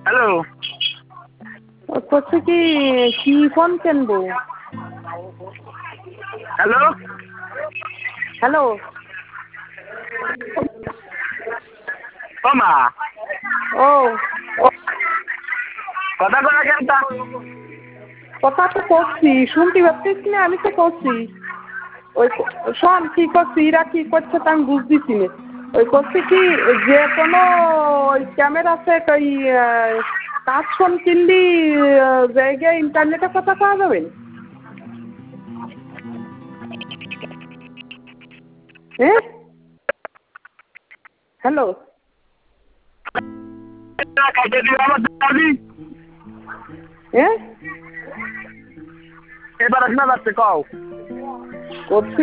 Hello, করছে কি phone কিনবো? হ্যালো, হ্যালো, ও মা ও কথা করা কেনটা? কথা তো করছি, শুনতে পাচ্ছিস না? আমি তো করছি। ওই শোন, কি করছি, এরা কি করছে তা আমি বুঝতেছি না। ওই করছে কি, যে কোনো ওই ক্যামেরা সেট ওই কাজ ফোন কিনলি জায়গায় ইন্টারনেটে কথা পাওয়া যাবে? হ্যাঁ, হ্যালো, কাটে দিও আমার দাবি। হ্যাঁ এবার শোনা যাচ্ছে, কও। করছি